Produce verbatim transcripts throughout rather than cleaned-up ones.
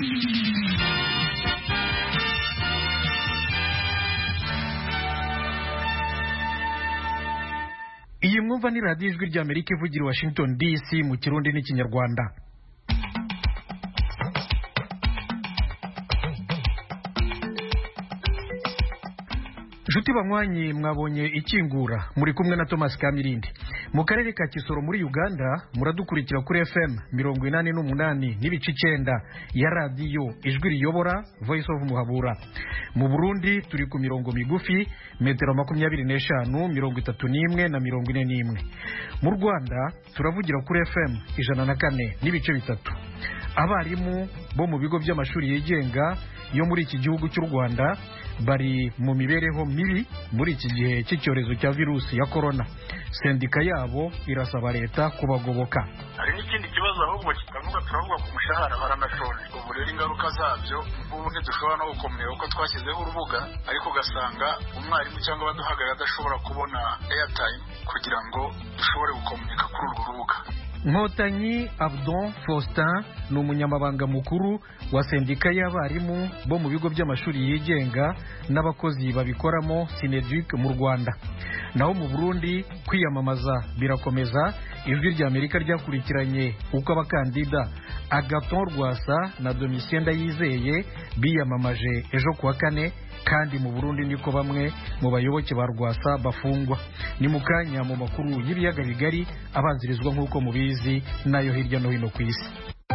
Iyi mwumva ni radiyo ijwi rya Amerika ivugira Washington D C mu Kirundi n'Ikinyarwanda. Juti banywanyi mwabonye ikingura muri kumwe na Thomas Kamirindi. Mu karere ka Kisoro muri Uganda muradukurikira kuri F M mirongo inani n'umunani n'ibice icyenda ya radiyo ijwi riyobora Voice of Muhabura. Mu Burundi turi ku mirongo migufi metero makumyabiri n'eshanu mirongo itatu n'imwe na mirongo ine n'imwe. Mu Rwanda turavugira kuri F M ijana na kane n'ibice bitatu. Abarimu bo mu bigo by'amashuri yigenga yo muri iki gihugu cy'u Rwanda bari mu mibereho mibi muri iki gihe cy'icyorezo cya virusi ya corona. Sendika yabo irasaba leta kubagoboka. Hari n'ikindi kibazo ahubwo kitavuga turavuga ku mushahara baranashonje. Ubu rero ingaruka zabyo ubu ntidushobora no gukomera uko twashyizeho urubuga, ariko ugasanga umwarimu cyangwa abaduhagarara adashobora kubona airtime kugira ngo dushobore gukomunika kuri urwo rubuga. Nkotanyi Abdon Faustin ni umunyamabanga mukuru wa sendika y'abarimu bo mu bigo by'amashuri yigenga n'abakozi babikoramo Sineduc mu Rwanda. Naho mu Burundi kwiyamamaza birakomeza. Ijwi rya Amerika ryakurikiranye uko abakandida Agathon Rwasa na Domitien Ndayizeye biyamamaje ejo kuwa kane, kandi mu Burundi niko bamwe mu bayoboke ba Rwasa bafungwa. Ni mukanya mu makuru y'ibiyaga bigari abanzirizwa nk'uko mubizi nayo hirya no hino ku isi.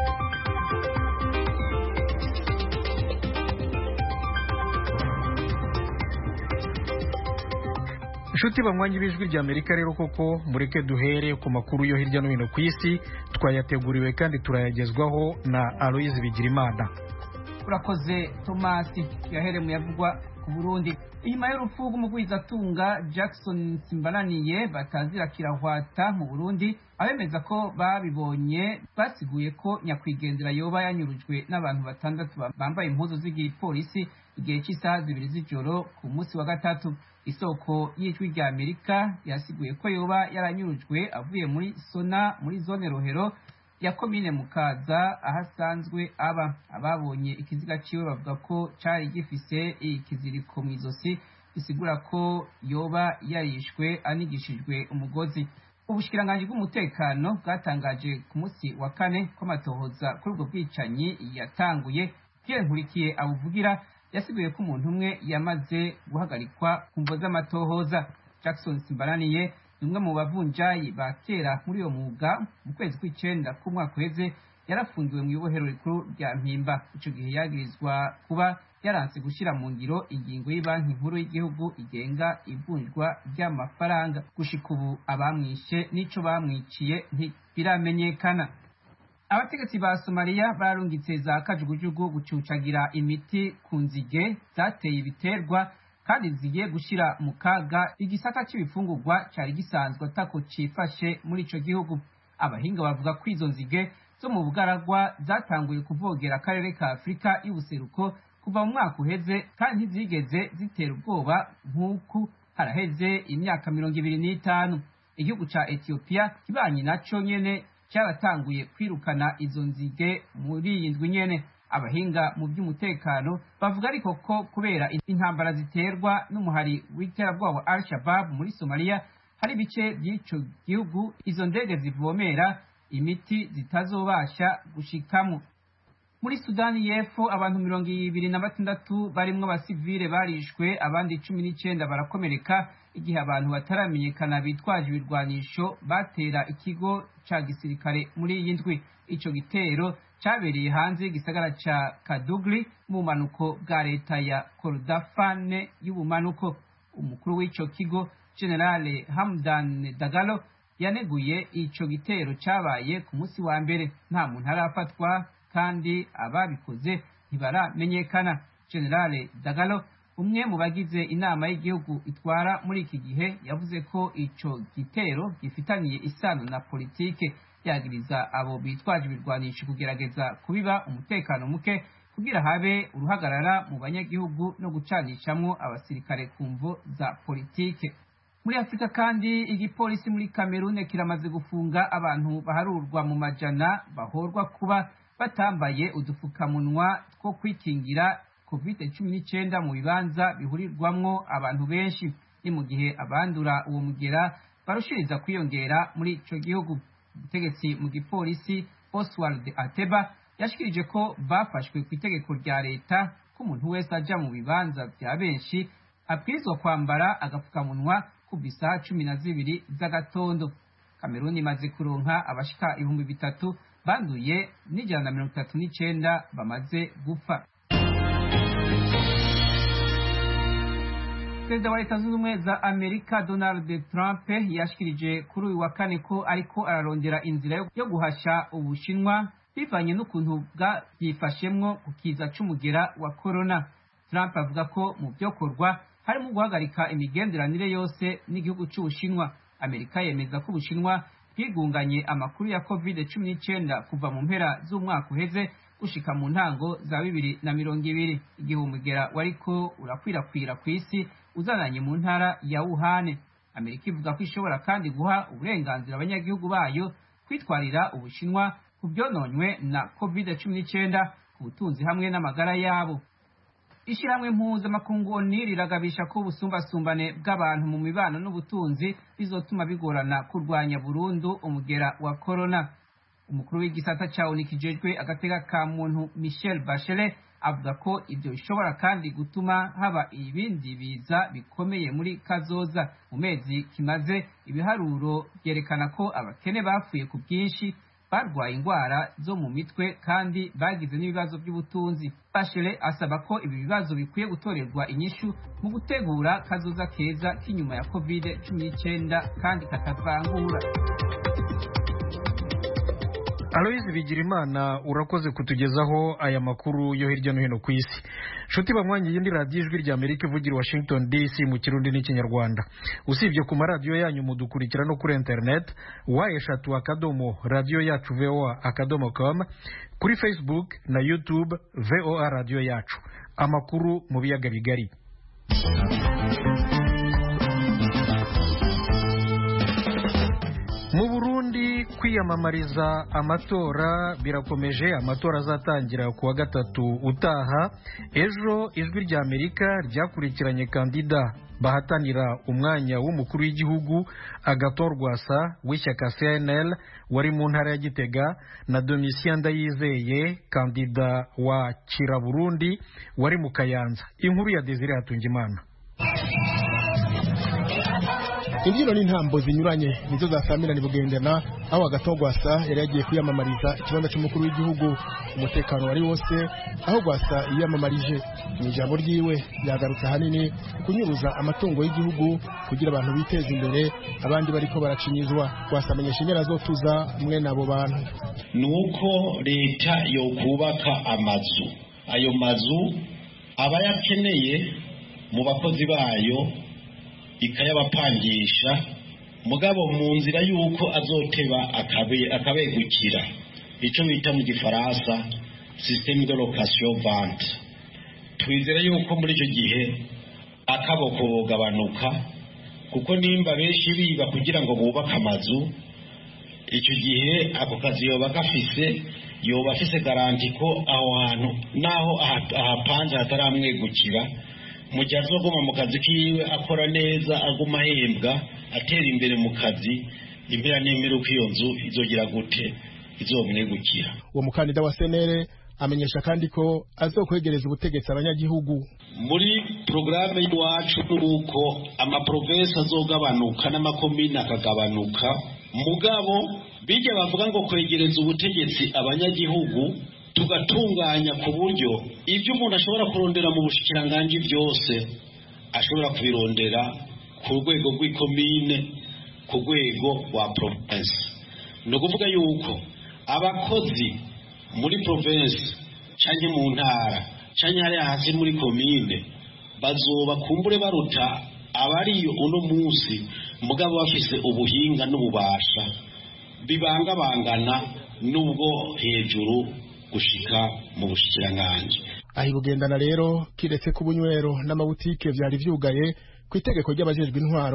Nshuti banywanyi b'ijwi rya Amerika rero koko mureke duhere ku makuru yo hirya no hino ku isi, twayateguriwe kandi turayagezwaho na Aloise Bigirimana. Urakoze Thomas. Yahere mu yavugwa ku Burundi. Inyuma y'urupfu rw'umugwizatunga Jackson Simbananiye batazira kirahwata mu Burundi, abemeza ko babibonye basiguye ko nyakwigendera yoba yanyurujwe n'abantu batandatu bambaye impuzu z'igipolisi igihe cy'isaha zibiri z'ijoro ku munsi wa gatatu. Isoko y'ijwi rya Amerika yasiguye ko yoba yaranyurujwe avuye muri Sona muri zone Rohero ya komine Mukaza ahasanzwe aba. Ababonye ikiziga ciwe bavuga ko cari gifise ikiziriko mu izosi bisigura ko yoba yarishwe anigishijwe umugozi. Ubushikiranganje bw'umutekano bwatangaje ku munsi wa kane ko amatohoza kuri ubwo bwicanyi yatanguye. Pierre Nkurikiye abuvugira yasiguye ko umuntu umwe yamaze guhagarikwa ku mvo z'amatohoza. Jackson Simbananiye umwe mu bavunjayi ba kera muri uyo mwuga mu kwezi kw'icenda k'umwaka uheze yarafungiwe mu ibohero rikuru rya Mpimba. Ico gihe yagirizwa kuba yaranse gushyira mu ngiro ingingo y'Ibanki Nkuru y'Igihugu igenga ivunjwa ry'amafaranga. Gushika ubu abamwishe n'ico bamwiciye ntibiramenyekana. Abategetsi ba Somalia barungitse za kajugujugu gucucagira imiti ku nzige zateye ibiterwa kandi zigiye gushira mu kaga igisaka c'ibifungurwa cari gisanzwe atako cifashe muri ico gihugu. Abahinga bavuga ko izo nzige zo mu bugaragwa zatanguye kuvogera akarere ka Afrika y'ubuseruko kuva mu mwaka uheze, kandi ntizigeze zitera ubwoba nk'uku haraheze imyaka mirongo ibiri n'itanu. Igihugu ca Ethiopia kibanye naco nyene cyaratanguye kwirukana izo nzige muri iyi ndwi nyene. Abahinga mu by'umutekano bavuga ariko ko kubera intambara ziterwa n'umuhari w'iterabwoba wa Al-Shabaab muri Somalia, hari ibice by'ico gihugu izo ndege zivomera imiti zitazobasha gushikamo. Muri Sudani y'Epfo abantu mirongo ibiri na batandatu barimwo abasivile barishwe, abandi cumi n'icenda barakomereka igihe abantu bataramenyekana bitwaje ibirwanisho batera ikigo ca gisirikare muri iyi ndwi. Ico gitero cabereye hanze y'igisagara ca Kadugli mu bumanuko bwa leta ya Kordofane y'ubumanuko. Umukuru w'ico kigo General Hamdan Dagalo yaneguye ico gitero cabaye ku munsi wa mbere. Nta muntu arafatwa kandi ababikoze ntibaramenyekana. General Dagalo, umwe mu bagize inama y'igihugu itwara muri iki gihe, yavuze ko ico gitero gifitaniye isano na politike, yagiriza abo bitwaje ibirwanisho kugerageza kubiba umutekano muke kugira habe uruhagarara mu banyagihugu no gucanishamwo abasirikare ku mvo za politike. Muri Afrika kandi igipolisi muri Cameroon kiramaze gufunga abantu baharurwa mu majana bahorwa kuba batambaye udufukamunwa two kwikingira covid cumi n'icyenda mu bibanza bihurirwamwo abantu benshi. ni mu gihe abandura uwo mugera barushiriza kwiyongera muri ico gihugu. Umutegetsi mu gipolisi Oswald Ateba yashikirije ko bafashwe ku itegeko rya leta ko umuntu wese aja mu bibanza vya benshi abwirizwa kwambara agafukamunwa kuva isaha cumi na zibiri z'agatondo. Kameruni imaze kuronka abashika ibihumbi bitatu banduye n'ijana na mirongo itatu n'icenda bamaze gupfa. Perezida wa Leta Zunze Ubumwe za Amerika Donald Trump yashikirije kuri uyu wa kane ko ariko ararondera inzira yo guhasha Ubushinwa bivanye n'ukuntu bwifashemwo ku kiza c'umugera wa corona. Trump avuga ko mu vyokorwa harimo guhagarika imigenderanire yose n'igihugu c'Ubushinwa. Amerika yemeza ko Ubushinwa bwigunganye amakuru ya covid cumi n'icyenda kuva mu mpera z'umwaka uheze gushika mu ntango za bibiri na mirongo ibiri, igihe umugera wariko urakwirakwira ku isi uzananye mu ntara ya Wuhan. Amerika ivuga ko ishobora kandi guha uburenganzira abanyagihugu bayo kwitwarira Ubushinwa ku byononywe na covid cumi n'icyenda ku butunzi hamwe n'amagara yabo. Ishyirahamwe mpuzamakungu O N U riragabisha ko ubusumbasumbane bw'abantu mu mibano n'ubutunzi bizotuma bigorana kurwanya burundu umugera wa corona. Umukuru w'igisata ca O N U kijejwe agateka ka muntu Michelle Bachelet avuga ko ibyo bishobora kandi gutuma haba ibindi biza bikomeye muri kazoza. Mu mezi kimaze ibiharuro byerekana ko abakene bapfuye ku bwinshi, barwaye ingwara zo mu mitwe kandi bagize n'ibibazo by'ubutunzi. Bachelet asaba ko ibi bibazo bikwiye gutorerwa inyishu mu gutegura kazoza keza k'inyuma ya covid cumi n'icyenda kandi katavangura. Aloise Bigirimana urakoze kutugezaho aya makuru yo hirya no hino ku isi. Shuti bamwanyi yindi radio ijwi rya Amerika ivugira Washington D C mu Kirundi n'Ikinyarwanda. Usibye ku maradiyo yanyu mudukurikira no kuri internet wa eshatu akadomo radio yacu V O A akadomo com, kuri Facebook na YouTube V O A radio yacu. Amakuru mu biyaga bigari. Mu Burundi kwiyamamariza amatora birakomeje. Amatora azatangira kuwa gatatu utaha. Ejo ijwi rya Amerika ryakurikiranye kandida bahatanira umwanya w'umukuru w'igihugu Agathon Rwasa w'ishyaka C N L wari mu ntara ya Gitega na Domitien Ndayizeye kandida wa Kira Burundi wari mu Kayanza. Inkuru ya Desire Hatungimana. Imbyino n'intambo zinyuranye nizo zasamirana bugendana aho Agathon Rwasa yari yagiye kwiyamamariza ikibanza cy'umukuru w'igihugu. Umutekano wari wose aho Rwasa yiyamamarije. Mu ijambo ryiwe yagarutse hanini kunyuruza amatungo y'igihugu kugira abantu biteze imbere, abandi bariko baracinyizwa. Rwasa amenyesha inyera zotuza mwe nabo bantu nuko leta yo kubaka amazu, ayo mazu abayakeneye mu bakozi bayo ikayabapangisha, mugabo mu nzira yuko azoteba akabe akabegukira ico bita mu gifaransa système de location vente. Twizera yuko muri icyo gihe akaboko bogabanuka, kuko nimba benshi biba kugira ngo bubake amazu, icyo gihe ako kazi yoba gafise yoba afise garanti ko aho hantu naho ahapanje hataramwegukira, mu gihe azoguma mu kazi kiwe akora neza, aguma ahembwa, atera imbere mu kazi, impera n'imperuka uko iyo nzu izogira gute izomwegukira. Uwo mukandida wa senere amenyesha kandi ko azokwegereza ubutegetsi abanyagihugu. Muri programme y'iwacu nuko amaprovinsi azogabanuka n'amakomine akagabanuka, mugabo bijya bavuga ngo kwegereza ubutegetsi abanyagihugu tugatunganya ku buryo ibyo umuntu ashobora kurondera mu bushikiranganje byose ashobora kubirondera ku rwego rw'ikomine, ku rwego rwa province. No kuvuga yuko abakozi muri province canke mu ntara canke hari hasi muri komine bazoba kumbure baruta abariyo uno munsi, mugabo bafise ubuhinga n'ububasha bibangabangana n'ubwo hejuru gushika mu bushikiranganje. Ahi bugendana rero kiretse ku bunywero n'amabutike vyari vyugaye ku itegeko ry'abajejwe intwaro,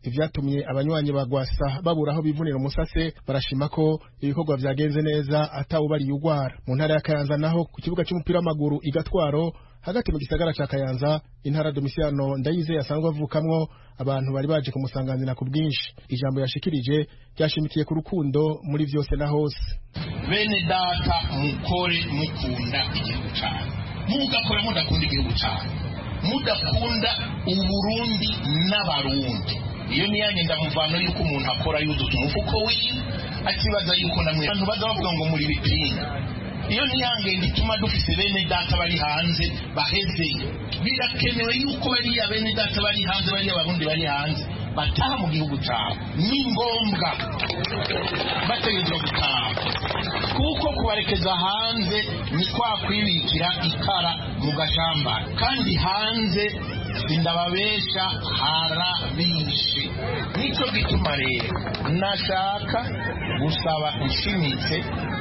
ivyatumye abanywanyi ba Gwasa babura aho bivunira umusase barashima ko ibikorwa vyagenze neza atawubari yugwara. Mu ntara ya Kayanza naho ku kibuga cy'umupira w'amaguru igatwaro hagati mu gisagara ca Kayanza intara Domiciano Ndayize yasanzwe avukamwo abantu bari baje kumusanganira ku bwinshi. Ijambo yashikirije ryashimikiye ku rukundo muri vyose na hose. Bene data mukore mukunda igihugu cyane, mugakora mudakunda igihugu cyane, mudakunda uburundi n'abarundi. Iyo ni yanjye ndamuvano yuko umuntu akora yuzuza umufuko wiwe akibaza yuko namwe abantu baza bavuga ngo muri bipinga. Iyo ni yanjye ndituma dufise bene data bari hanze baheze. Birakenewe yuko bari ya bene data bari hanze bari abarundi bari hanze bataha mu gihugu cyabo. Ni ngombwa bategerezwa gutaha, kuko kubarekeza hanze ni kwa kwibikira ikara mu gashamba, kandi hanze sindababesha harabishe. Nico gituma rero nashaka gusaba ishimitse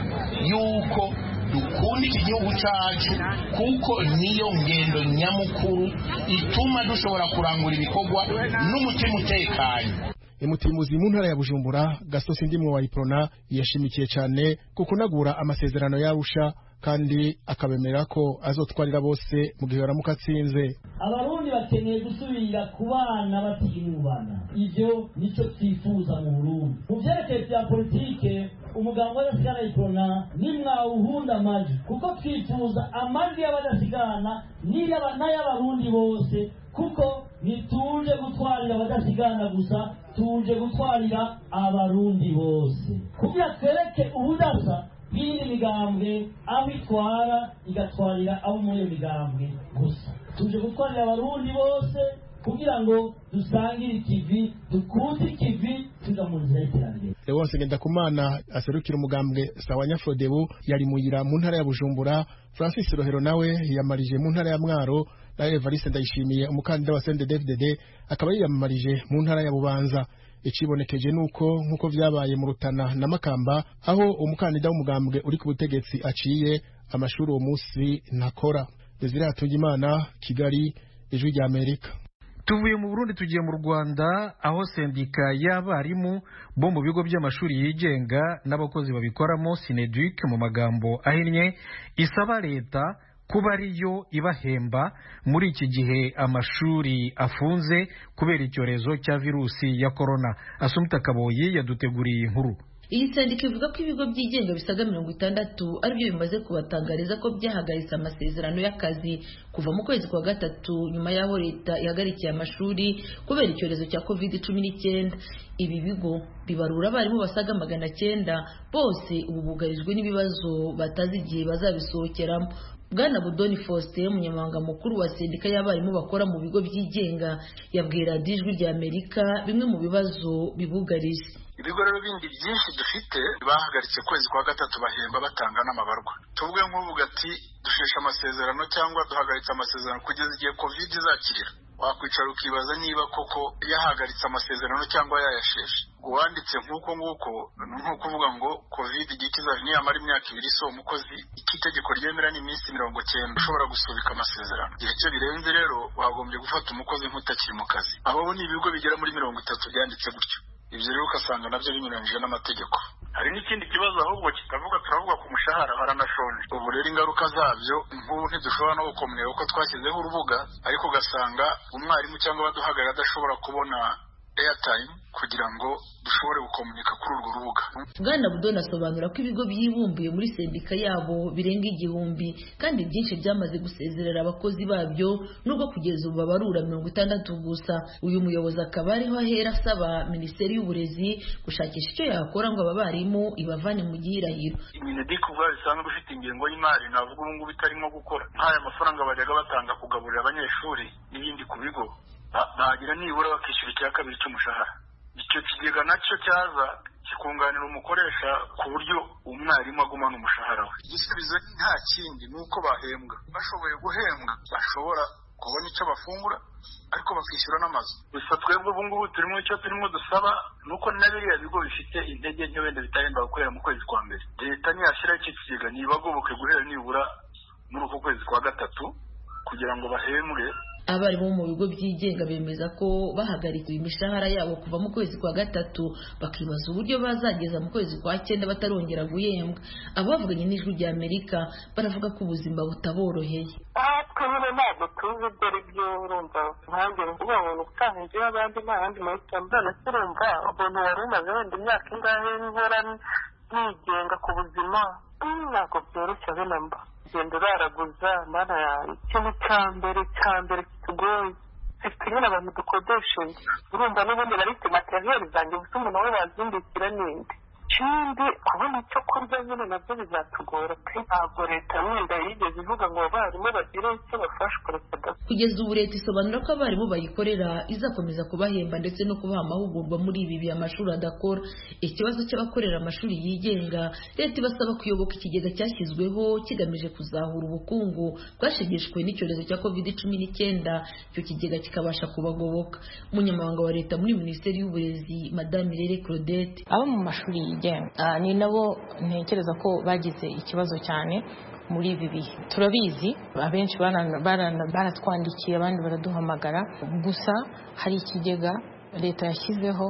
yuko dukunda iki gihugu cyacu, kuko niyo ngendo nyamukuru ituma dushobora kurangura ibikorwa n'umutima utekanye. Emutimuzi mu ntara ya Bujumbura Gasosi ndimwe wa Iprona yashimikiye cyane kukunagura amasezerano yarusha, kandi akabemera ko azotwarira bose mu gihe baramuka atsinze. Abarundi bakeneye gusubira kubana batinubana, ivyo nico twifuza mu Burundi. Mu vyerekeye vya politike umugambo w'adasigana Iprona nimwawuhunda amajwi, kuko twifuza amajwi y'abadasigana n'ay'abarundi bose, kuko nituje gutwarira abadasigana gusa, tuje gutwarira abarundi bose, kugira twereke ubudasa bw'indi migambwe aho itwara igatwarira abo muri iyo migambwe gusa. Tuje gutwarira abarundi bose kugira ngo dusangire ikivi, dukuze ikivi, tuja mu nzira y'iterambere. Leonce Ngendakumana aserukira umugambwe Sawa Nyafodebu yari muyira mu ntara ya Bujumbura. Francis Rohero nawe yamarije mu ntara ya Mwaro, na Evariste Ndayishimiye umukandida wa C N D D F D D akaba yiyamamarije mu ntara ya Bubanza. Ikibonekeje nuko nkuko vyabaye mu Rutana na Makamba, aho umukandida w'umugambwe uri ku butegetsi aciye amashuri uwo musi ntakora. Desire Hatungimana, Kigali, Ijwi rya Amerika. Tuvuye mu Burundi tugiye mu Rwanda, aho sendika y'abarimu bo mu bigo by'amashuri yigenga n'abakozi babikoramo Sineduc mu magambo ahinnye isaba leta kuba ariyo ibahemba muri iki gihe amashuri afunze kubera icyorezo cya virusi ya corona. Asumta Kaboyi yaduteguriye inkuru. Iyi sendika ivuga ko ibigo byigenga bisaga mirongo itandatu aribyo bimaze kubatangariza ko byahagaritse amasezerano y'akazi kuva mu kwezi kwa gatatu nyuma y'aho leta ihagarikiye amashuri kubera icyorezo cya covid cumi n'icyenda. Ibi bigo bibarura abarimu basaga magana cyenda, bose ubu bugarijwe n'ibibazo batazi igihe bazabisohokeramo. Bwana Budoni Faustin, umunyamabanga mukuru wa sendika y'abarimu bakora mu bigo byigenga, yabwira Ijwi rya Amerika bimwe mu bibazo bibugarije. Ibigo rero bindi byinshi dufite bahagaritse kwezi kwa gatatu bahemba batanga n'amabarwa. Tuvuge nk'uvuga ati dushesha amasezerano cyangwa duhagaritse amasezerano kugeza igihe covid izakirira. Wakwicara ukibaza niba koko yahagaritse amasezerano cyangwa yayasheshe. Uwanditse nk'uko nguko nko kuvuga ngo covid igikiza niyamara imyaka ibiri so umukozi ikitegeko ryemera ni iminsi mirongo cyenda ushobora gusubika amasezerano. Igihe cyo birenze rero wagombye gufata umukozi nk'utakiri mu kazi. Abo ni ibigo bigera muri mirongo itatu byanditse gutyo. Ibyo rero ukasanga nabyo binyuranyije n'amategeko. Hari n'ikindi kibazo ahubwo kitavuga, turavuga ku mushahara haranashonje. Ubu rero ingaruka zabyo nk'ubu ntidushobora no gukomera uko twashyizeho urubuga, ariko ugasanga umwarimu cyangwa abaduhagarara adashobora kubona airtime kugira ngo dushobore gukomunika kuri urwo rubuga. Bwana Budoni asobanura ko ibigo byibumbuye muri sendika yabo birenga igihumbi kandi byinshi byamaze gusezerera abakozi babyo, nubwo kugeza ubu babarura mirongo itandatu gusa. Uyu muyobozi akaba ariho ahera asaba Minisiteri y'Uburezi gushakisha icyo yakora ngo aba barimu ibavane mu gihirahiro. Mineduc ubwayo isanzwe ifite ingengo y'imari navuga ubu ngubu itarimo gukora. Nk'aya mafaranga bajyaga batanga kugaburira abanyeshuri n'ibindi ku bigo, bagira nibura bakishyura icya kabiri cy'umushahara. Icyo kigega nacyo cyaza kikunganira umukoresha ku buryo umwarimu agumana umushahara we. Igisubizo nta kindi ni uko bahembwa. Bashoboye guhembwa bashobora kubona icyo bafungura ariko bakishyura n'amazu. Gusa twebwe ubu ngubu turimo icyo turimo dusaba nuko na biriya bigo bifite intege nke wenda bitagenda gukorera mu kwezi kwa mbere, leta niyashyiraho icyo kigega nibagoboke guhera nibura muri uko kwezi kwa gatatu kugira ngo bahembwe abarimu mu bigo byigenga bemeza ko bahagarikiwe imishahara yabo kuva mu kwezi kwa gatatu bakibaza uburyo bazageza mu kwezi kwa cyenda batarongera guhembwa. Abavuganye n'Ijwi rya Amerika baravuga ko ubuzima butaboroheye. twe nyine ntabwo tuzi ibyo ari byo urumva nkanjye uvuga ngo ubutaha inzu y'abandi n'abandi mahitamo mbona turumva umuntu wari umaze wenda imyaka ingahe nkora nigenga ku buzima ntabwo byoroshye abe mba genda uraraguza mana yawe ikintu cya mbere cya mbere kitugoye dufite nyine abantu dukodesha urumva n'ubundi barite materiyeri zanjye gusa umuntu we wazindikira n'indi ikindi kubona icyo kurya nyine nabyo bizatugora pe ntabwo leta wenda yigeze ivuga ngo abarimu bagire icyo bafashwa. Kugeza ubu leta isobanura ko abarimu bayikorera izakomeza kubahemba ndetse no kubaha amahugurwa muri ibi bihe amashuri adakora. Ikibazo cy'abakorera amashuri yigenga leta ibasaba kuyoboka ikigega cyashyizweho kigamije kuzahura ubukungu bwashegeshwe n'icyorezo cya covid cumi n'icyenda, icyo kigega kikabasha kubagoboka. Umunyamabanga wa leta muri minisiteri y'uburezi Madame Irere Claudette: abo mu mashuri yigenga ni nabo ntekereza ko bagize ikibazo cyane muri ibi bihe. Turabizi abenshi baratwandikiye abandi baraduhamagara, gusa hari ikigega leta yashyizeho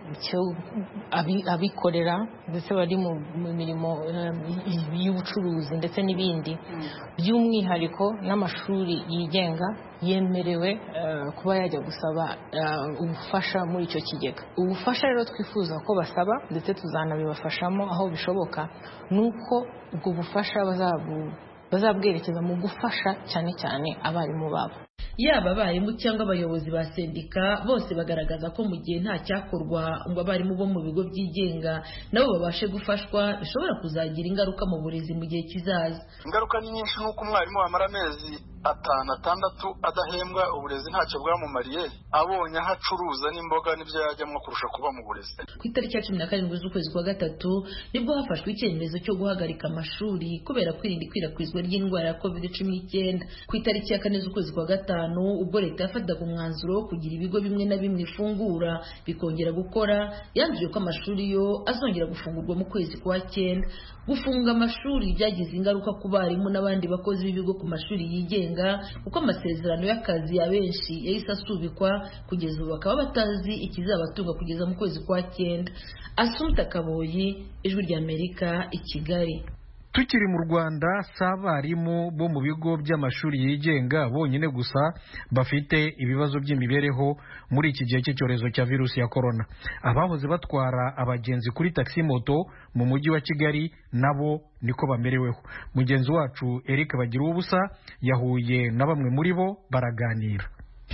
abikorera ndetse bari mu mirimo y'ubucuruzi ndetse n'ibindi, by'umwihariko n'amashuri yigenga yemerewe kuba yajya gusaba ubufasha muri icyo kigega. Ubufasha rero twifuza ko basaba ndetse tuzanabibafashamo aho bishoboka, nuko ubwo bufasha bazabwerekeza mu gufasha cyane cyane abarimu babo. Yaba abarimu cyangwa abayobozi ba sendika bose bagaragaza ko mu gihe nta cyakorwa ngo abarimu bo mu bigo byigenga nabo babashe gufashwa bishobora kuzagira ingaruka mu burezi mu gihe kizaza. Ingaruka ni nyinshi, nk'uko umwarimu wamara amezi atanu atandatu adahembwa, uburezi ntacyo bwamumariye, abonye aho acuruza n'imboga n'ibyo yajyamo kurusha kuba mu burezi. Ku itariki ya cumi na karindwi z'ukwezi kwa gatatu nibwo hafashwe icyemezo cyo guhagarika amashuri kubera kwirinda ikwirakwizwa ry'indwara ya covid cumi n'icyenda. Ku itariki ya kane z'ukwezi kwa gatanu ubwo leta yafataga umwanzuro wo kugira ibigo bimwe na bimwe ifungura bikongera gukora, yanzuye ko amashuri yo azongera gufungurwa mu kwezi kwa cyenda. Gufunga amashuri byagize ingaruka ku barimu n'abandi bakozi b'ibigo ku mashuri yigenga kuko amasezerano y'akazi ya benshi yahise asubikwa, kugeza ubu bakaba batazi ikizabatunga kugeza mu kwezi kwa cyenda. Asumta Kaboyi, Ijwi rya Amerika, i Kigali. Tukiri mu Rwanda, si abarimu bo mu bigo by'amashuri yigenga bonyine gusa bafite ibibazo by'imibereho muri iki gihe cy'icyorezo cya virusi ya korona. Abahoze batwara abagenzi kuri taxi moto mu mujyi wa Kigali nabo niko bamereweho. Mugenzi wacu Eric Bagiruwubusa yahuye na bamwe muri bo baraganira.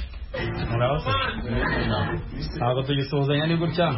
Ntabwo tugisuzanya ni gutya.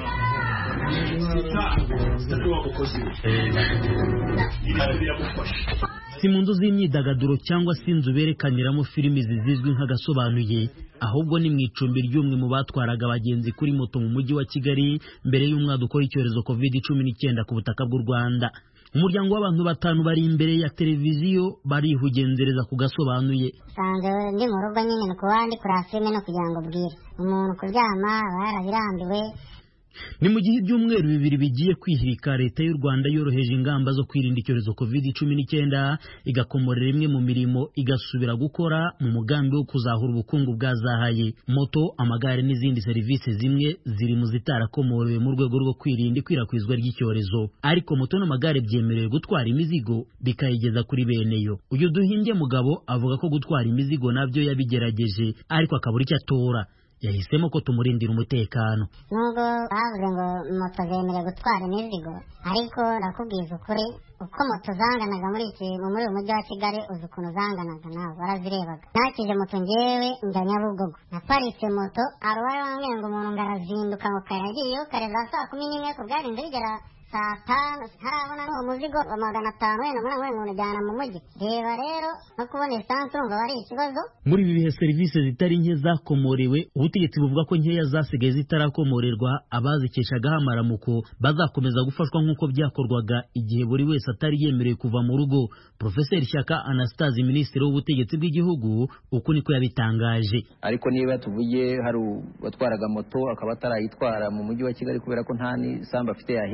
Si mu nzu z'imyidagaduro cyangwa se inzu berekaniramo filimi zizizwi nk'agasobanuye, ahubwo ni mu icumbi ry'umwe mu batwaraga abagenzi kuri moto mu mujyi wa Kigali mbere y'umwaduko w'icyorezo covid cumi n'icyenda ku butaka bw'u Rwanda. Umuryango w'abantu batanu bari imbere ya televiziyo barihugenzereza ku gasobanuye. Sanze ndi mu rugo nyine no kuwandi kuri filime no kugira ngo bwire umuntu kuryama barabirambiwe. Ni mu gihe ibyumweru bibiri bigiye kwihirika, leta y'u Rwanda yoroheje ingamba zo kwirinda icyorezo covid cumi n'icyenda, igakomorera imwe mu mirimo igasubira gukora mu mugambi wo kuzahura ubukungu bwazahaye. Moto, amagare n'izindi serivisi zimwe ziri mu zitarakomorewe mu rwego rwo kwirinda ikwirakwizwa ry'icyorezo, ariko moto n'amagare byemerewe gutwara imizigo bikayigeza kuri beneyo. Uyu Duhinge Mugabo avuga ko gutwara imizigo nabyo yabigerageje ariko akabura icyo atora. Yahisemo ko tumurindira umutekano. Nubwo bavuze ngo moto zemerewe gutwara imizigo, ariko ndakubwiza ukuri uko moto zanganaga muri iki muri uyu mujyi wa Kigali, uzi ukuntu zanganaga nawe warazirebaga. Nakije moto ngewe njya Nyabugogo, naparitse moto arwaye wambwiye ngo umuntu ngarazinduka ngo karagiyeyo kareza saa kumi n'imwe ku bwarinze bigera saa tanu ntarabona n'uwo muzigo wa magana atanu wenda muri ngo unajyana mu mujyi. Reba rero no kubona esanse urumva wari ikibazo. Muri ibi bihe serivisi zitari nke zakomorewe, ubutegetsi buvuga ko nkeya zasigaye zitarakomorerwa abazikeshagaho amaramuko bazakomeza gufashwa nk'uko byakorwaga igihe buri wese atari yemerewe kuva mu rugo. Profeseri Shyaka Anastase, Minisitiri w'Ubutegetsi bw'Igihugu, uko niko yabitangaje. Ariko niba tuvuye hari batwaraga moto akaba atarayitwara mu mujyi wa Kigali kubera ko nta n'isambu afite yahingamo ngo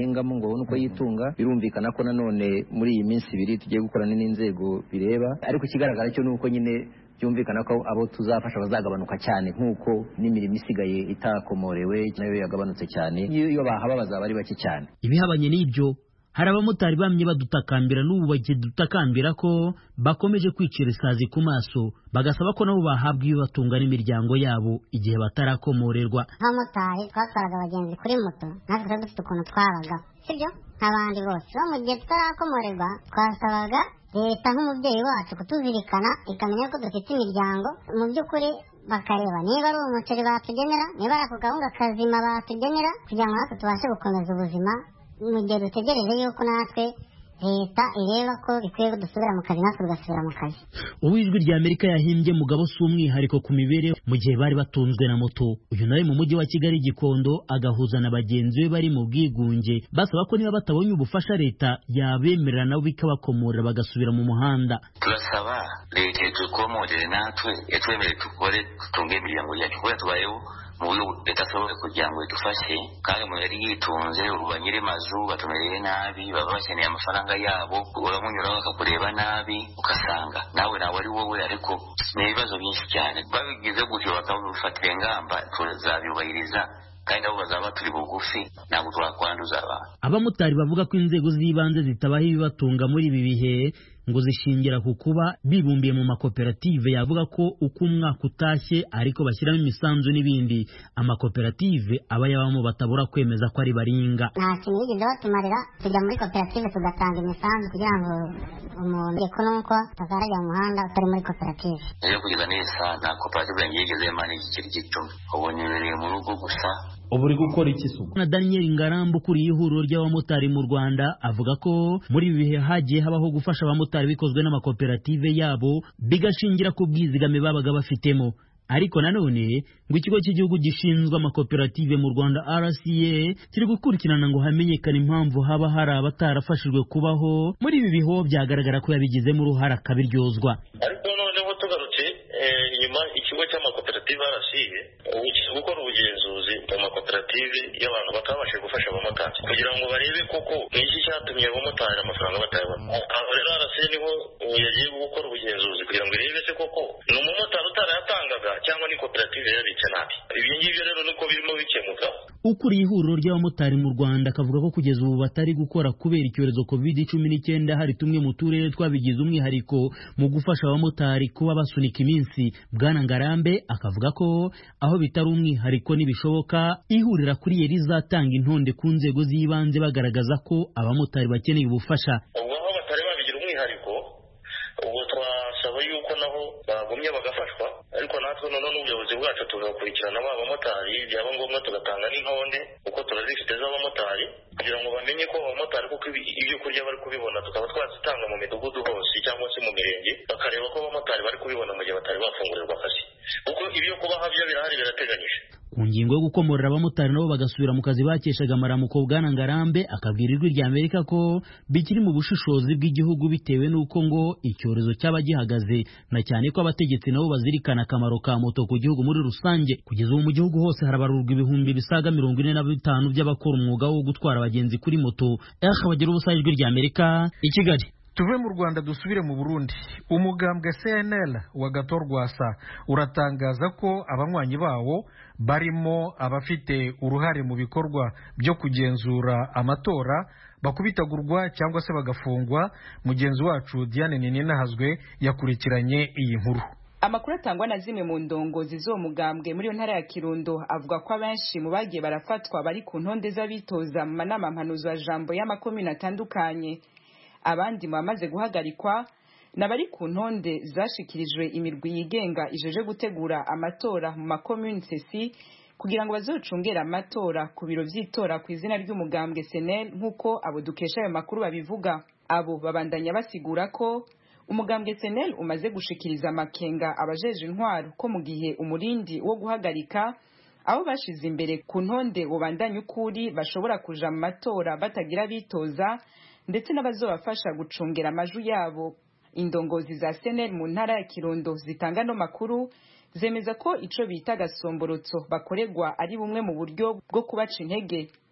ngo babone uko yitunga. Birumvikana ko nanone muri iyi minsi ibiri tugiye gukorana n'inzego bireba, ariko ikigaragara cyo nuko nyine byumvikana ko abo tuzafasha bazagabanuka cyane, nk'uko n'imirimo isigaye itakomorewe nayo yagabanutse cyane, iyo bahaba bazaba ari bake cyane. Ibihabanye n'ibyo, hari abamotari bamye badutakambira n'ubu bakidutakambira ko bakomeje kwicira isazi ku maso, bagasaba ko nabo bahabwa ibibatunga n'imiryango yabo igihe batarakomorerwa. Abamotari twatwaraga abagenzi kuri moto, natwe twari dufite ukuntu twabaga, sibyo nk'abandi bose. Bo mu gihe tutarakomorerwa twasabaga leta nk'umubyeyi wacu kutuzirikana, ikamenya ko dufite imiryango, mu by'ukuri bakareba niba ari umuceri batugenera, niba ari ako gahunda kazima batugenera, kugira ngo natwe tubashe gukomeza ubuzima mu gihe dutegereje yuko natwe leta ireba ko bikwiye dusubira mu kazi, natwe tugasubira mu kazi. Uwijwi rya Amerika yahimbye Mugabo si umwihariko ku mibereho mu gihe bari batunzwe na moto. Uyu nawe mu mujyi wa Kigali Gikondo agahuza na bagenzi be bari mu bwigunge, basaba ko niba batabonye ubufasha leta yabemerera nabo bikabakomorera bagasubira mu muhanda. Turasaba leta tukomorere natwe, yatwemerere tukore tutunge imiryango yacu, kuko tubayeho mu buryo budashoboye kugira ngo idufashe, kandi mu yari yitunze uruba nyiri mazu batumereye nabi, baba bakeneye amafaranga yabo, uramunyuraho bakakureba nabi, ukasanga nawe nawe ari wowe, ariko ni ibibazo byinshi cyane. Babigize gutyo bakabifatira ingamba tuzabiyubahiriza, kandi abo bazaba turi bugufi, ntabwo twakwanduza abantu. Abamotari bavuga ko inzego z'ibanze zitabaha ibibatunga muri ibi bihe ngo zishingira ku kuba bibumbiye mu makoperative yavuga ko uko umwaka utashye ariko bashyiramo imisanzu n'ibindi, amakoperative aba yabamo batabura kwemeza ko ari baringa. Nta kintu bigeze batumarira, tujya muri koperative tugatanga imisanzu kugira ngo umuntu eko nuko atazarajya mu muhanda utari muri koperative. Rero kugeza neza nta koperative yanjye yigeze yamana igiceri gicumi, ubu nibereye mu rugo gusa. Ubu uri gukora iki suku? Na Daniel Ngarambu ukuriye ihuriro ry'abamotari mu Rwanda avuga ko muri ibi bihe hagiye habaho gufasha abamotari bikozwe n'amakoperative yabo, bigashingira ku bwizigame babaga bafitemo. Ariko nanone ngo ikigo cy'igihugu gishinzwe amakoperative mu Rwanda R C A kiri gukurikirana ngo hamenyekane impamvu haba hari abatarafashijwe kubaho muri ibi biho, byagaragara ko yabigizemo uruhare akabiryozwa. Ariko noneho tugarutse inyuma, ikigo cy'amakoperative R C A gukora ubugenzuzi mu makoperative y'abantu batabashije gufasha abamotari kugira ngo barebe koko iki cyatumye abamotari amafaranga batayabona. Aho rero R C A niho yagiye gukora ubugenzuzi kugira ngo irebe se koko ni umumotari utarayatangaga cyangwa ni koperative yabitse nabi. Ibi ngibyo rero niko birimo bikemuka. Ukuriye ihuriro ry'abamotari mu Rwanda akavuga ko kugeza ubu batari gukora kubera icyorezo covid cumi n'icyenda. Hari tumwe mu turere twabigize umwihariko mu gufasha abamotari kuba basunika iminsi. Bwana Ngarambe akavuga ko aho bitari umwihariko nibishoboka ihurira kuri yeri zatanga intonde ku nzego z'ibanze bagaragaza ko abamotari bakeneye ubufasha. Ubwo aho batari babigira umwihariko, ubwo twasaba yuko naho bagumye bagafashwa, ariko natwe none n'ubuyobozi bwacu tugakurikirana aba bamotari, byaba ngombwa tugatanga n'intonde kuko turazifite z'abamotari kugira ngo bamenye ko abamotari kuko ibyo kurya bari kubibona, tukaba twazitanga mu midugudu hose cyangwa se mu mirenge, bakareba ko abamotari bari kubibona mu gihe batari bafungurirwa akazi, kuko ibyo kubaha byo birahari, birateganyije. Ku ngingo yo gukomorera abamotari nabo bagasubira mu kazi bakeshaga amaramuko, Bwana Ngarambe akabwira ijwi rya Amerika ko bikiri mu bushishozi bw'igihugu bitewe n'uko ngo icyorezo cyaba gihagaze, na cyane ko abategetsi nabo bazirikana akamaro ka moto ku gihugu muri rusange. Kugeza ubu mu gihugu hose harabarurwa ibihumbi bisaga mirongo ine na bitanu by'abakora umwuga wo gutwara abagenzi kuri moto. Aha bagira ubusa ijwi rya Amerika i Kigali. Tuve mu Rwanda dusubire mu Burundi. Umugambwe C N L wa Gatorwasa uratangaza ko abanywanyi bawo barimo abafite uruhare mu bikorwa byo kugenzura amatora bakubitagurwa cyangwa se bagafungwa. Mugenzi wacu Diane Nininahazwe yakurikiranye iyi nkuru. Amakuru atangwa na zimwe mu ndongozi zo mugambwe muri ntara ya Kirundo avuga ko abenshi mu bagiye barafatwa bari ku ntonde z'abitoza mu manama mpanuzo ya jambo y'amakomine atandukanye. Abandi bamaze guhagarikwa nabari ku ntonde zashikirijwe imirwi yigenga ijeje gutegura amatora mu makomune sesi kugira ngo bazocungera amatora ku biro vy'itora ku izina ry'umugambwe C N L, nkuko abo dukesha ayo makuru babivuga. Abo babandanya basigura ko umugambwe C N L umaze gushikiriza amakenga abajeje intwaro ko mu gihe umurindi wo guhagarika abo bashize imbere ku ntonde ubandanya ukuri bashobora kuja mu matora batagira bitoza, ndetse n'abazobafasha gucungera amaju yabo. Indongozi za C N L mu ntara ya Kirundo zitanga no makuru zemeza ko ico bita gasomborotso bakoregwa ari bumwe mu buryo bwo kubaca intege.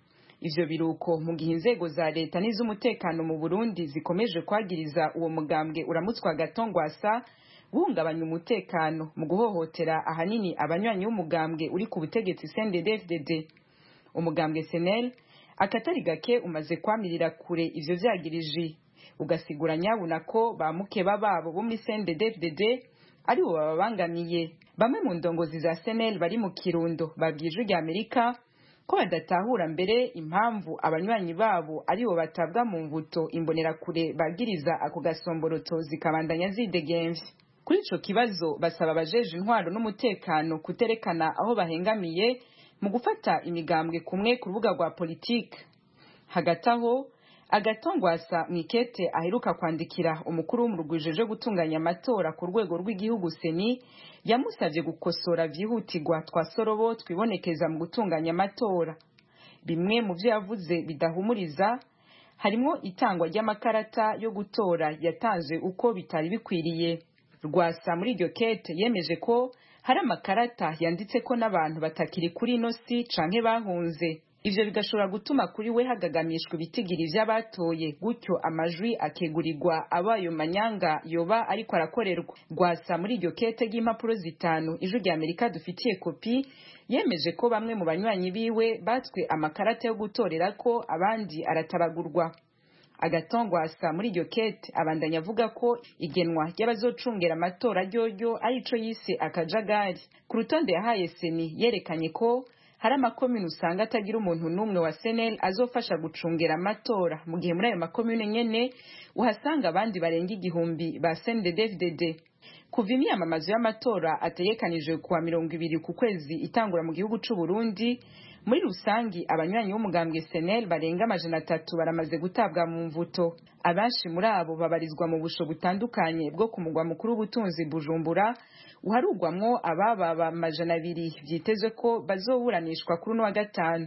ivyo biruko mu gihe inzego za leta n'iz'umutekano mu Burundi zikomeje kwagiriza uwo mugambwe uramutswa Gatongwasa guhungabanya umutekano mu guhohotera ahanini abanywanyi b'umugambwe uri ku butegetsi C N D D F D D. Umugambwe S N L akatari gake umaze kwamirira kure ivyo vyagirije, ugasigura nyabuna ko bamuke bababo bo muri C N D D F D D ari bo babangamiye. Bamwe mu ndongozi za S N L bari mu Kirundo babwije rya Amerika ko badatahura mbere impamvu abanywanyi babo ari bo batabwa mu mvuto imbonera kure bagiriza ako gasomboroto zikabandanya zidegemvye. Kuri ico kibazo basaba abajeje intwaro n'umutekano kuterekana aho bahengamiye mu gufata imigambwe kumwe ku rubuga rwa politike. Hagati aho Agatongwasa mwikete aheruka kwandikira umukuru w'umurugwijeje gutunganya amatora ku rwego rw'igihugu Seni yamusavye gukosora vyihutirwa twa sorobo twibonekeza mu gutunganya amatora. Bimwe mu vyo yavuze bidahumuriza harimo itangwa ry'amakarata yo gutora yatanze uko bitari bikwiriye. Rwasa muri iryo kete yemeje ko hari amakarata yanditse ko n'abantu batakiri kuri ino si canke bahunze. Ivyo bigashobora gutuma kuri we hagagamishwa ibitigiri vy'abatoye, gutyo amajwi akegurirwa abayo manyanga yoba ariko arakorerwa. Rwasa muri iryo kete ry'impapuro zitanu ijwi rya Amerika dufitiye kopi yemeje ko bamwe mu banywanyi biwe batswe amakarata yo gutorera ko abandi aratabagurwa. Agatongwasa muri iryo kete abandanya avuga ko igenwa ry'abazocungera amatora ryoryo ari ico yise akajagari. Ku rutonde yahaye Seni yerekanye ko hari amakomune usanga atagira umuntu n'umwe wa S N L azofasha gucungera amatora, mu gihe muri ayo makomune nyene uhasanga abandi barenga igihumbi ba C N D D F D D. Kuva imyamamazo y'amatora ategekanijwe kuwa mirongo ibiri ku kwezi itangura mu gihugu c'u Burundi, muri rusangi abanywanyi b'umugambwe S N L barenga amajana atatu baramaze gutabwa mu mvuto. Abenshi muri abo babarizwa mu busho butandukanye bwo ku mugwa mukuru w'ubutunzi Bujumbura, uharugwamwo ababa amajana abiri vyitezwe ko bazoburanishwa kuri uno wa gatanu.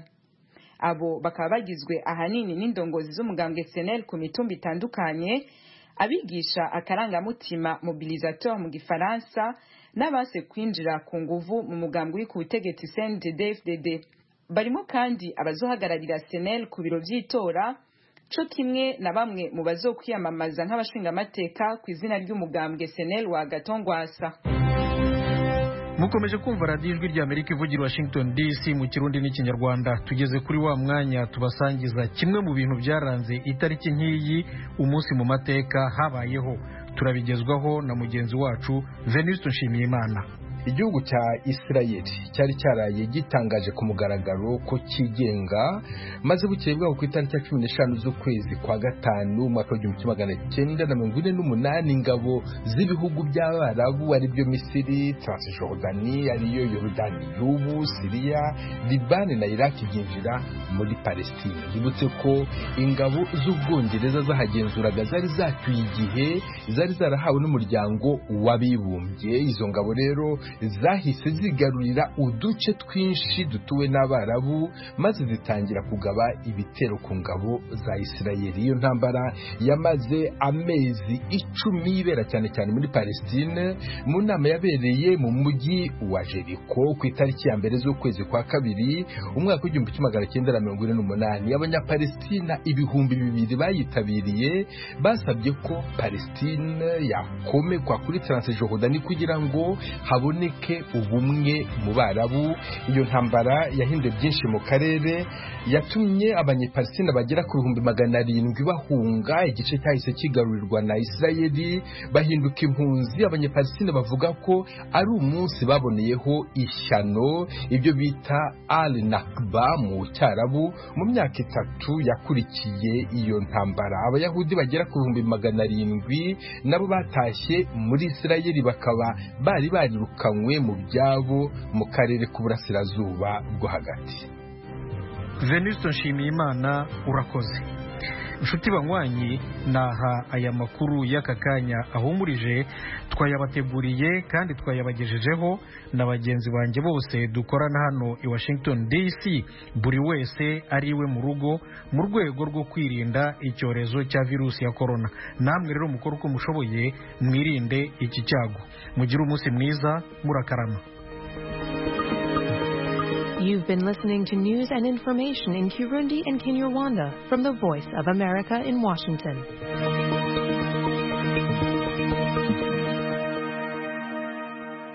Abo bakaba bagizwe ahanini n'indongozi z'umugambwe S N L ku mitumba itandukanye, abigisha akarangamutima mobilisateur mu gifaransa, n'abase kwinjira ku nguvu mu mugambwe ku butegetsi C N D D F D D. Barimo kandi abazohagararira S N L ku biro vy'itora, co kimwe na bamwe mu bazokwiyamamaza nk'abashinga amateka ku izina ry'umugambwe S N L wa Gatongwasa. Mukomeje kumva radiyo ijwi rya Amerika ivugira Washington D C mu Kirundi n'Ikinyarwanda. Tugeze kuri wa mwanya tubasangiza kimwe mu bintu byaranze itariki nk'iyi umunsi mu mateka habayeho. Turabigezwaho na mugenzi wacu Venuste Nshimiyimana. Igihugu cya Isirayeli cyari cyaraye gitangaje ku mugaragaro ko kigenga, maze bukeye bwaho ku itariki ya cumi n'eshanu z'ukwezi kwa gatanu umwaka w'igihumbi kimwe magana cyenda na mirongo ine n'umunani ingabo z'ibihugu by'Abarabu ari byo Misiri, Transjordani, ariyo Yorodani y'ubu, Syria, Libani na Iraq byinjira muri Palestine. Bibutse ko ingabo z'Ubwongereza zahagenzuraga zari zacyuye igihe zari zarahawe n'umuryango w'abibumbye. Izo ngabo rero zahise zigarurira uduce twinshi dutuwe n'Abarabu, maze zitangira kugaba ibitero ku ngabo za Isirayeli. Iyo ntambara yamaze amezi icumi ibera cyane cyane muri Palestine, mu nama yabereye mu mujyi wa Jericho ku itariki ya mbere z'ukwezi kwa kabiri umwaka w'igihumbi kimwe magana cyenda na mirongo ine n'umunani. Abanyapalestina ibihumbi bibiri bayitabiriye basabye ko Palestine yakomekwa kuri Transjordani kugira ngo habone ke ubumwe mu Barabu. Iyo ntambara yahinduye byinshi mu karere, yatumye abanyepalestina bagera ku bihumbi magana arindwi bahunga. Igice cyahise kigarurirwa na Isirayeli, bahinduka impunzi. Abanyepalestina bavuga ko ari umunsi baboneyeho ishyano, ibyo bita al-Nakba mu Cyarabu. Mu myaka itatu yakurikiye iyo ntambara, Abayahudi bagera ku bihumbi magana arindwi nabo batashye muri Isirayeli, bakaba bari barirukanywe mu byabo mu karere k'uburasirazuba bwo hagati. Venuste Nshimiyimana urakoze. Inshuti banywanyi, naha aya makuru y'aka kanya ahumurije, twayabateguriye kandi twayabagejejeho na bagenzi banjye bose dukorana hano i Washington D C, buri wese ari iwe mu rugo mu rwego rwo kwirinda icyorezo cya virusi ya corona. Namwe rero mukora uko mushoboye mwirinde iki cyago. Mugire umunsi mwiza, murakarama. You've been listening to news and information in Kirundi and Kinyarwanda from the Voice of America in Washington.